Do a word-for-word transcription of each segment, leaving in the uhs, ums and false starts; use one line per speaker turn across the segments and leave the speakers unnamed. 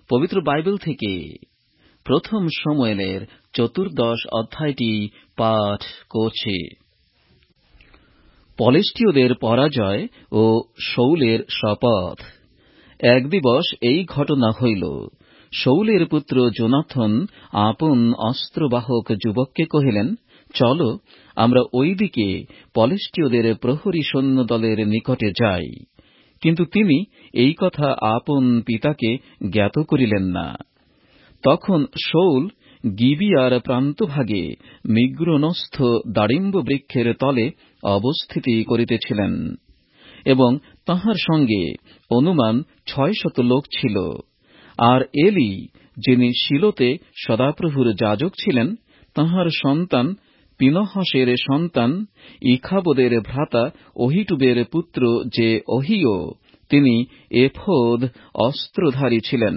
পবিত্র বাইবেল থেকে প্রথম শমূয়েলের চতুর্দশ অধ্যায়টি পাঠ করছি। পলিষ্টীয়দের পরাজয় ও শৌলের শপথ। এক দিবস এই ঘটনা হইল, শৌলের পুত্র জোনাথন আপন অস্ত্রবাহক যুবককে কহিলেন, চল, আমরা ওই দিকে পলিষ্টীয়দের প্রহরী সৈন্যদলের নিকটে যাই। কিন্তু তিনি এই কথা আপন পিতাকে জ্ঞাত করিলেন না। তখন শৌল গিবিয়ার প্রান্তভাগে মিগ্রনস্থ দাড়িম্ব বৃক্ষের তলে অবস্থিতি করিতেছিলেন, এবং তাঁহার সঙ্গে অনুমান ছয়শত লোক ছিল। আর এলি, যিনি শিলোতে সদাপ্রভুর যাজক ছিলেন, তাঁহার সন্তান পিনহসের সন্তান ইখাবোদের ভ্রাতা অহিটুবের পুত্র যে অহিও, তিনি এফোদ অস্ত্রধারী ছিলেন।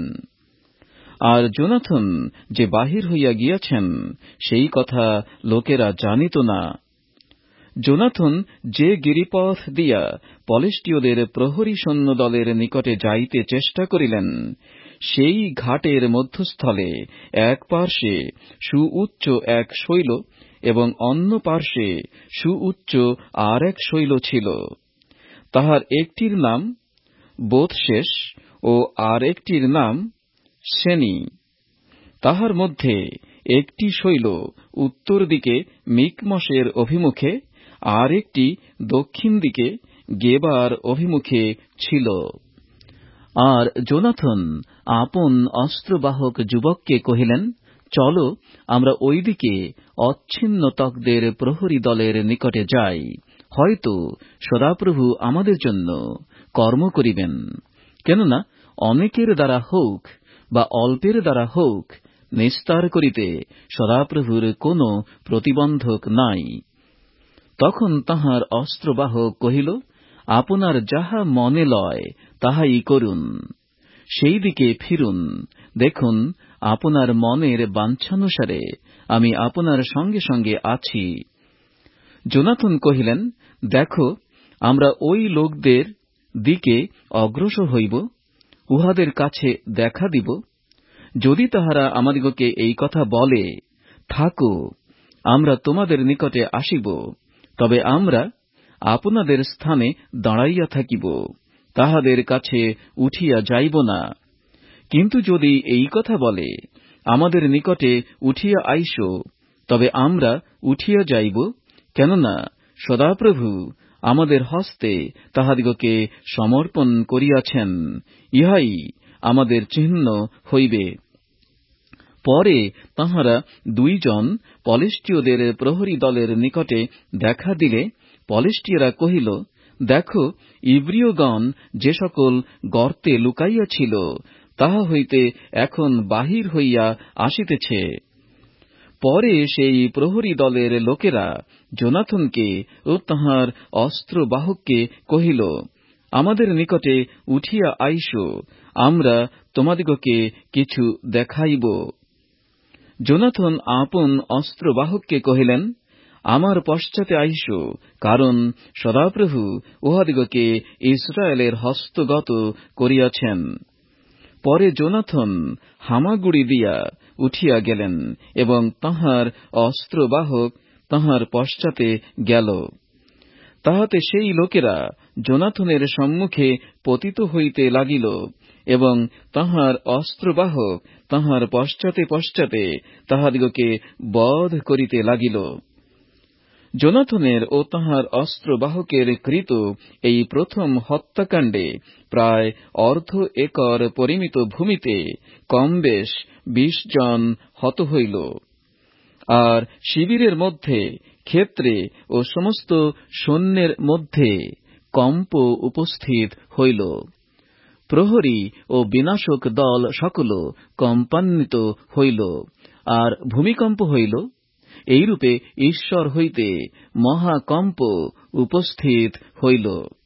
আর জোনাথন যে বাহির হইয়া গিয়াছেন, সেই কথা লোকেরা জানিত না। জোনাথন যে গিরিপথ দিয়া পলিষ্টীয়দের প্রহরী সৈন্যদলের নিকটে যাইতে চেষ্টা করিলেন, সেই ঘাটের মধ্যস্থলে এক পার্শ্বে সুউচ্চ এক শৈল এবং অন্য পার্শ্বে সুউচ্চ আর এক শৈল ছিল। তাহার একটির নাম বোথশেষ ও আর একটির নাম সেনি। তাহার মধ্যে একটি শৈল উত্তর দিকে মিকমশের অভিমুখে, আর একটি দক্ষিণ দিকে গেবার অভিমুখে ছিল। আর জোনাথন আপন অস্ত্রবাহক যুবককে কহিলেন, চল, আমরা ওই দিকে অচ্ছিন্ন ত্বকদের প্রহরী দলের নিকটে যাই, হয়তো সদাপ্রভু আমাদের জন্য কর্ম করিবেন। কেননা অনেকের দ্বারা হোক বা অল্পের দ্বারা হোক, নিস্তার করিতে সদাপ্রভুর কোন প্রতিবন্ধক নাই। তখন তাহার অস্ত্রবাহক কহিল, আপনার যাহা মনে লয় তাহাই করুন। সেই দিকে ফিরুন, দেখুন, আপনার মনের বাঞ্ছানুসারে আমি আপনার সঙ্গে সঙ্গে আছি। জোনাথন কহিলেন, দেখো, আমরা ওই লোকদের দিকে অগ্রসর হইব, উহাদের কাছে দেখা দিব। যদি তাহারা আমাদিগকে এই কথা বলে, থাকো, আমরা তোমাদের নিকটে আসিব, তবে আমরা আপনাদের স্থানে দাঁড়াইয়া থাকিব, তাহাদের কাছে উঠিয়া যাইব না। কিন্তু যদি এই কথা বলে, আমাদের নিকটে উঠিয়া আইসো, তবে আমরা উঠিয়া যাইব, কেননা সদাপ্রভু আমাদের হস্তে তাহাদিগকে সমর্পণ করিয়াছেন, ইহাই আমাদের চিহ্ন হইবে। পরে তাঁহারা দুইজন পলিষ্টীয়দের প্রহরী দলের নিকটে দেখা দিলে পলিষ্টীয়রা কহিল, দেখো, ইব্রিয়গণ যে সকল গর্তে লুকাইয়াছিল, তাহা হইতে এখন বাহির হইয়া আসিতেছে। পরে সেই প্রহরী দলের লোকেরা জোনাথনকে ও তাঁহার অস্ত্রবাহককে কহিল, আমাদের নিকটে উঠিয়া আইসো, আমরা তোমাদিগকে কিছু দেখাইব। জোনাথন আপন অস্ত্রবাহককে কহিলেন, আমার পশ্চাতে আইসো, কারণ সদাপ্রভু উহাদিগকে ইসরায়েলের হস্তগত করিয়াছেন। পরে জোনাথন হামাগুড়ি দিয়া উঠিয়া গেলেন, এবং তাঁহার অস্ত্রবাহক তাঁহার পশ্চাতে গেল। তাহাতে সেই লোকেরা জোনাথনের সম্মুখে পতিত হইতে লাগিল, এবং তাঁহার অস্ত্রবাহক তাঁহার পশ্চাতে পশ্চাতে তাহাদিগকে বধ করিতে লাগিল। জোনাথনের ও তাঁহার অস্ত্রবাহকের কৃত এই প্রথম হত্যাকাণ্ডে প্রায় অর্ধ একর পরিমিত ভূমিতে কমবেশ বিশ জন হত হইল। আর শিবিরের মধ্যে, ক্ষেত্রে ও সমস্ত সৈন্যের মধ্যে কম্প উপস্থিত হইল। প্রহরী ও বিনাশক দল সকল কম্পান্বিত হইল, আর ভূমিকম্প হইল। এইরূপে ঈশ্বর হইতে মহাকম্প উপস্থিত হইল।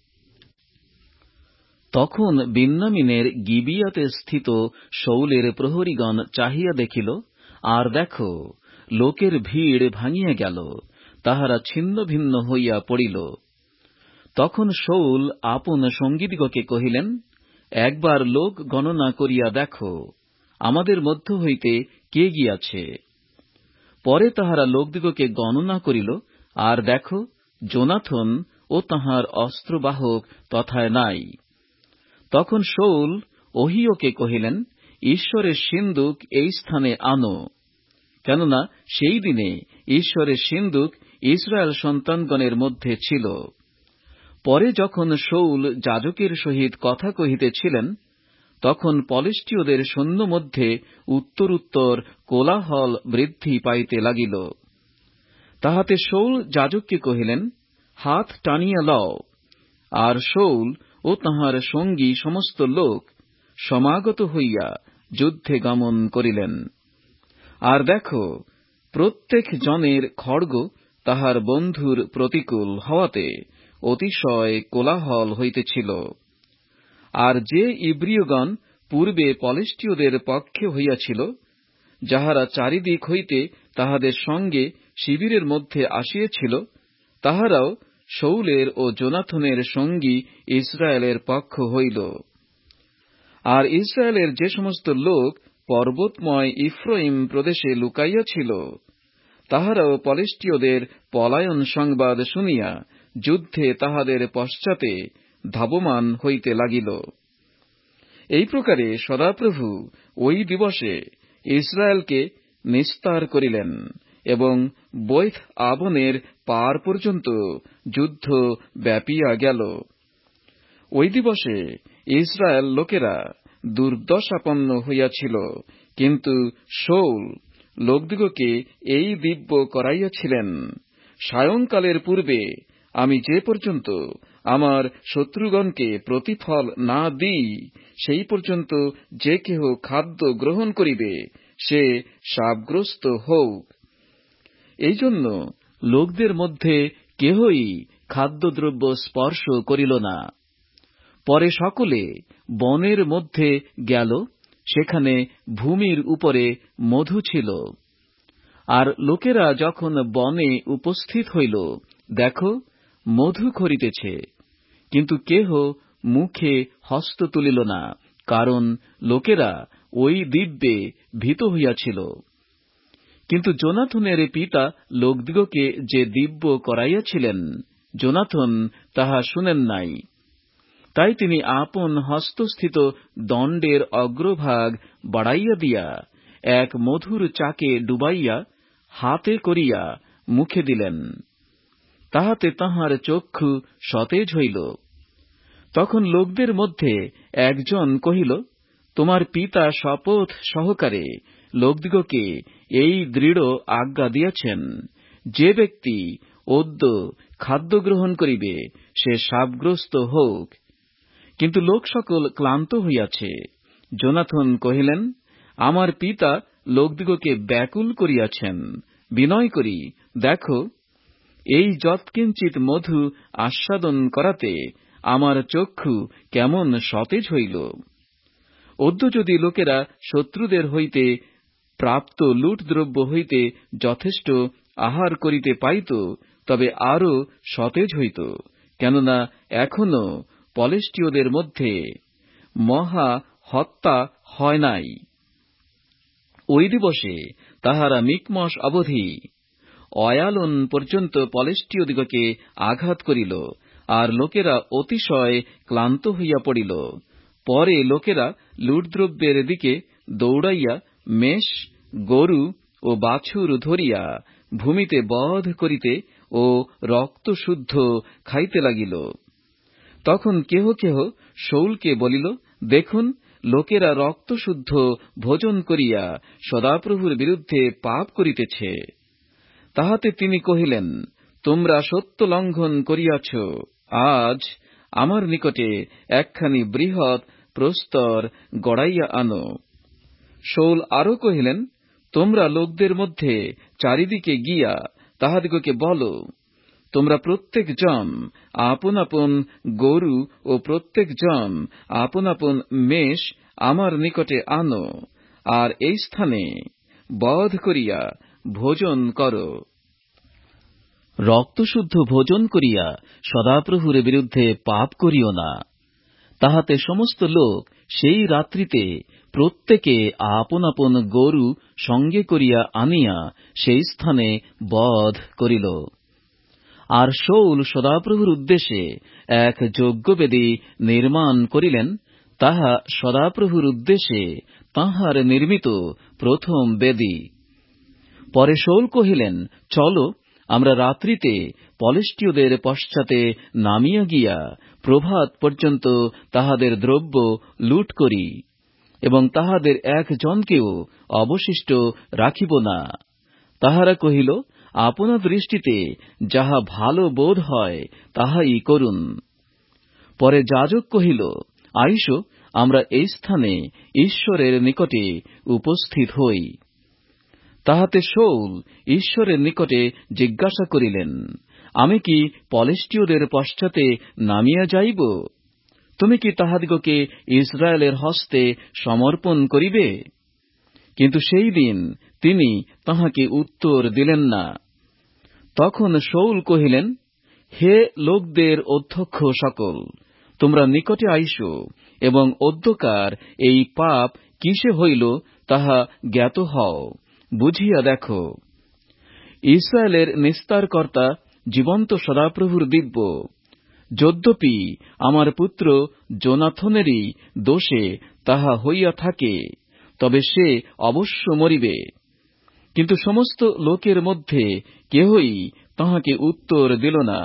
তখন বিন্যামিনের গিবিয়াতে স্থিত শৌলের প্রহরীগণ চাহিয়া দেখিল, আর দেখো, লোকের ভিড় ভাঙিয়া গেল, তাহারা ছিন্ন ভিন্ন হইয়া পড়িল। তখন শৌল আপন সঙ্গীদিগকে কহিলেন, একবার লোক গণনা করিয়া দেখো, আমাদের মধ্য হইতে কে গিয়াছে? পরে তাহারা লোকদিগকে গণনা করিল, আর দেখো, জোনাথন ও তাহার অস্ত্রবাহক তথায় নাই। তখন শাউল ওহিওকে কহিলেন, ঈশ্বরের সিন্দুক এই স্থানে আনো, কেননা সেই দিনে ঈশ্বরের সিন্দুক ইসরায়েল সন্তানগণের মধ্যে ছিল। পরে যখন শাউল যাজকের সহিত কথা কহিতেছিলেন, তখন পলিষ্টিয়দের সৈন্য মধ্যে উত্তরোত্তর কোলাহল বৃদ্ধি পাইতে লাগিল। তাহাতে শাউল যাজককে কহিলেন, হাত টানিয়া লও। আর শাউল ও তাহার সঙ্গী সমস্ত লোক সমাগত হইয়া যুদ্ধে গমন করিলেন। আর দেখো, প্রত্যেক জনের খড়গ তাহার বন্ধুর প্রতিকূল হওয়াতে অতিশয় কোলাহল হইতেছিল। আর যে ইব্রিয়গণ পূর্বে পলিষ্টিয়দের পক্ষে হইয়াছিল, যাহারা চারিদিক হইতে তাহাদের সঙ্গে শিবিরের মধ্যে আসিয়াছিল, তাহারাও শাউলের ও জোনাথনের সঙ্গী ইসরায়েলের পক্ষ হইল। আর ইসরায়েলের যে সমস্ত লোক পর্বতময় ইফ্রাইম প্রদেশে লুকাইয়া ছিল, তাহারাও পলিষ্টিয়দের পলায়ন সংবাদ শুনিয়া যুদ্ধে তাহাদের পশ্চাতে ধাবমান হইতে লাগিল। এই প্রকারে সদাপ্রভু ওই দিবসে ইসরায়েলকে নিস্তার করিলেন, এবং বৈথ আবনের পার পর্যন্ত যুদ্ধ ব্যাপিয়া গেল। ওই দিবসে ইসরায়েল লোকেরা দুর্দশাপন্ন হইয়াছিল, কিন্তু শাউল লোকদিগকে এই দিব্য করাইয়াছিলেন, সায়ংকালের পূর্বে আমি যে পর্যন্ত আমার শত্রুগণকে প্রতিফল না দিই, সেই পর্যন্ত যে কেহ খাদ্য গ্রহণ করিবে, সে শাপগ্রস্ত হউক। এই জন্য লোকদের মধ্যে কেহই খাদ্যদ্রব্য স্পর্শ করিল না। পরে সকলে বনের মধ্যে গেল, সেখানে ভূমির উপরে মধু ছিল। আর লোকেরা যখন বনে উপস্থিত হইল, দেখো, মধু খরিতেছে, কিন্তু কেহ মুখে হস্ত তুলিল না, কারণ লোকেরা ওই দিব্যে ভীত হইয়াছিল। কিন্তু জোনাথনের পিতা লোকদিগকে যে দিব্য করাইয়াছিলেন, জোনাথন তাহা শুনেন নাই। তাই তিনি আপন হস্তস্থিত দণ্ডের অগ্রভাগ বাড়াইয়া দিয়া এক মধুর চাকে ডুবাইয়া হাতে করিয়া মুখে দিলেন। তাহাতে তাহার চক্ষু সতেজ হইল। তখন লোকদের মধ্যে একজন কহিল, তোমার পিতা শপথ সহকারে লোকদিগকে এই দৃঢ় আজ্ঞা দিয়াছেন, যে ব্যক্তি অদ্য খাদ্য গ্রহণ করিবে, সে শাপগ্রস্ত হউক। কিন্তু লোক সকল ক্লান্ত হইয়াছে। জোনাথন কহিলেন, আমার পিতা লোকদিগকে ব্যাকুল করিয়াছেন। বিনয় করি দেখো, এই যৎকিঞ্চিত মধু আস্বাদন করাতে আমার চক্ষু কেমন সতেজ হইল। অদ্য যদি লোকেরা শত্রুদের হইতে প্রাপ্ত লুটদ্রব্য হইতে যথেষ্ট আহার করিতে পাইত, তবে আরো সতেজ হইত, কেননা এখনো পলিষ্টিয়দের মধ্যে মহা হত্যা হয় নাই। ওই দিবসে তাহারা মিকমশ অবধি অয়ালন পর্যন্ত পলিষ্টিয়দিগকে আঘাত করিল, আর লোকেরা অতিশয় ক্লান্ত হইয়া পড়িল। পরে লোকেরা লুটদ্রব্যের দিকে দৌড়াইয়া মেষ, গরু ও বাছুর ধরিয়া ভূমিতে বধ করিতে ও রক্তশুদ্ধ খাইতে লাগিল। তখন কেহ কেহ শাউলকে বলিল, দেখুন, লোকেরা রক্তশুদ্ধ ভোজন করিয়া সদাপ্রভুর বিরুদ্ধে পাপ করিতেছে। তাহাতে তিনি কহিলেন, তোমরা সত্য লঙ্ঘন করিয়াছ। আজ আমার নিকটে একখানি বৃহৎ প্রস্তর গড়াইয়া আনো। শাউল আরো কহিলেন, তোমরা লোকদের মধ্যে চারিদিকে গিয়া তাহাদিগকে বল, তোমরা প্রত্যেক জন আপন আপন গরু ও প্রত্যেক জন আপন আপন মেষ আমার নিকটে আনো, আর এই স্থানে বধ করিয়া ভোজন কর। রক্তশুদ্ধ ভোজন করিয়া সদাপ্রভুর বিরুদ্ধে পাপ করিও না। তাহাতে সমস্ত লোক সেই রাত্রিতে প্রত্যেকে আপন আপন গরু সঙ্গে করিয়া আনিয়া সেই স্থানে বধ করিল। আর শাউল সদাপ্রভুর উদ্দেশ্যে এক যজ্ঞবেদী নির্মাণ করিলেন, তাহা সদাপ্রভুর উদ্দেশ্যে তাঁহার নির্মিত প্রথম বেদী। পরে শাউল কহিলেন, চলো, আমরা রাত্রিতে পলিষ্টীয়দের পশ্চাতে নামিয়া গিয়া প্রভাত পর্যন্ত তাহাদের দ্রব্য লুট করি, এবং তাহাদের একজনকেও অবশিষ্ট রাখিব না। তাহারা কহিল, আপনার দৃষ্টিতে যাহা ভালো বোধ হয় তাহাই করুন। পরে যাজক কহিল, আইসো, আমরা এই স্থানে ঈশ্বরের নিকটে উপস্থিত হই। তাহাতে শাউল ঈশ্বরের নিকটে জিজ্ঞাসা করিলেন, আমি কি পলিষ্টীয়দের পশ্চাতে নামিয়া যাইব? তুমি কি তাহাদিগকে ইসরায়েলের হস্তে সমর্পণ করিবে? কিন্তু সেই দিন তিনি তাহাকে উত্তর দিলেন না। তখন শাউল কহিলেন, হে লোকদের অধ্যক্ষ সকল, তোমরা নিকটে আইসো এবং অদ্যকার এই পাপ কিসে হইল তাহা জ্ঞাত হও, বুঝিয়া দেখো। ইসরায়েলের নিস্তারকর্তা জীবন্ত সদাপ্রভুর দিব্য। যদ্যপি আমার পুত্র জোনাথনেরই দোষে তাহা হইয়া থাকে, তবে সে অবশ্য মরিবে। কিন্তু সমস্ত লোকের মধ্যে কেহই তাহাকে উত্তর দিল না।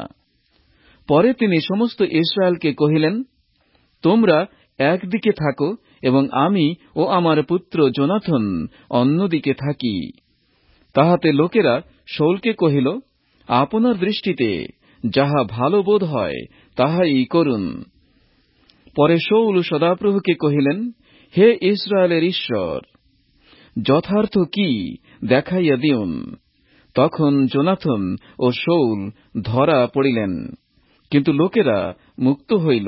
পরে তিনি সমস্ত ইসরায়েলকে কহিলেন, তোমরা একদিকে থাকো এবং আমি ও আমার পুত্র জোনাথন অন্যদিকে থাকি। তাহাতে লোকেরা শাউলকে কহিল, আপনার দৃষ্টিতে যাহা ভালো বোধ হয় তাহাই করুন। পরে শাউল সদাপ্রভুকে কহিলেন, হে ইসরায়েলের ঈশ্বর, যথার্থ কি দেখাইয়া দিউন। তখন জোনাথন ও শাউল ধরা পড়িলেন, কিন্তু লোকেরা মুক্ত হইল।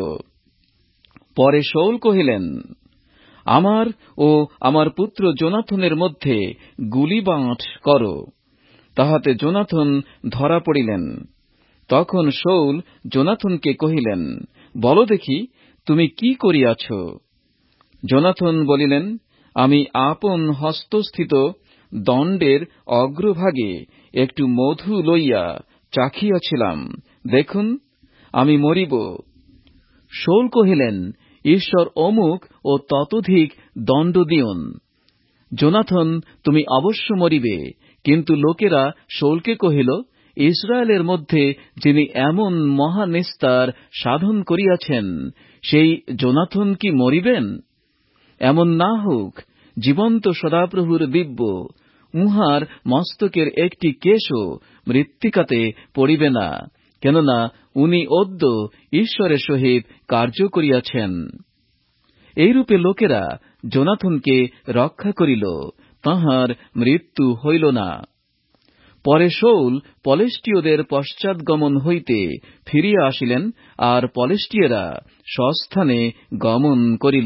পরে শাউল কহিলেন, আমার ও আমার পুত্র জোনাথনের মধ্যে গুলিবাঁট কর। তাহাতে জোনাথন ধরা পড়িলেন। তখন শাউল জোনাথনকে কহিলেন, বল দেখি, তুমি কি করিয়াছ? জোনাথন বলিলেন, আমি আপন হস্তস্থিত দণ্ডের অগ্রভাগে একটু মধু লইয়া চাখিয়াছিলাম, দেখুন, আমি মরিব। শাউল কহিলেন, ঈশ্বর অমুক ও ততোধিক দণ্ড দিউন। জোনাথন, তুমি অবশ্য মরিবে। কিন্তু লোকেরা শাউলকে কহিল, ইসরায়েলের মধ্যে যিনি এমন মহানিস্তার সাধন করিয়াছেন, সেই জোনাথন কি মরিবেন? এমন না হোক, জীবন্ত সদাপ্রভুর দিব্য, উহার মস্তকের একটি কেশও মৃত্তিকাতে পড়িবে না, কেননা উনি অদ্য ঈশ্বরের সহিত কার্য করিয়াছেন। এইরূপে লোকেরা জোনাথনকে রক্ষা করিল, তাঁহার মৃত্যু হইল না। পরে শাউল পলিষ্টীয়দের পশ্চাৎগমন হইতে ফিরিয়া আসিলেন, আর পলিষ্টীয়রা স্বস্থানে গমন করিল।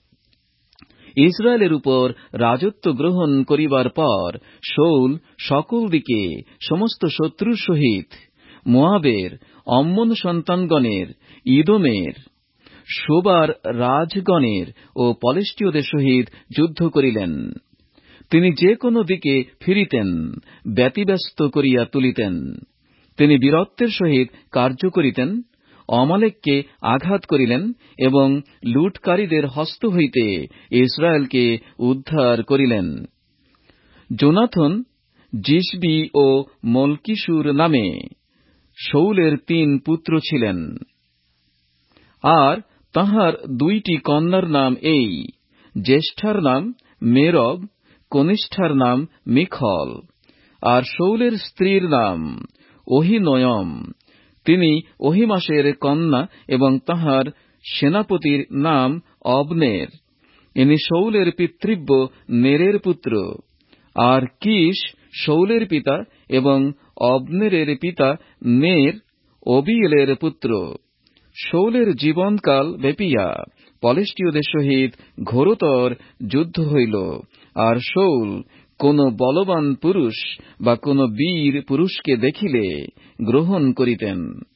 ইসরায়েলের উপর রাজত্ব গ্রহণ করিবার পর শাউল সকল দিকে সমস্ত শত্রুর সহিত মোয়াবের, অম্মন সন্তানগণের, ইদোমের, সোবার রাজগণের ও পলিষ্টীয়দের সহিত যুদ্ধ করিলেন। তিনি যে কোনো দিকে ফিরিতেন, ব্যতিব্যস্ত করিয়া তুলিতেন। তিনি বীরত্বের সহিত কার্য করিতেন, অমালেককে আঘাত করিলেন এবং লুটকারীদের হস্ত হইতে ইসরায়েলকে উদ্ধার করিলেন। জোনাথন, জিসবি ও মলকিসুর নামে শাউলের তিন পুত্র ছিলেন, আর তাঁহার দুইটি কন্যার নাম এই, জ্যেষ্ঠার নাম মেরব, কনিষ্ঠার নাম মিখল। আর শাউলের স্ত্রীর নাম অহিনয়ম, তিনি অহিমাসের কন্যা, এবং তাঁহার সেনাপতির নাম অবনের, ইনি শাউলের পিতৃব্য নেরের পুত্র। আর কিশ শাউলের পিতা এবং অবনেরের পিতা নের অবিয়েলের পুত্র। শাউলের জীবনকাল ব্যাপিয়া পলিষ্টীয়দের সহিত ঘোরতর যুদ্ধ হইল, আর শাউল কোন বলবান পুরুষ বা কোন বীর পুরুষকে দেখিলে গ্রহণ করিতেন।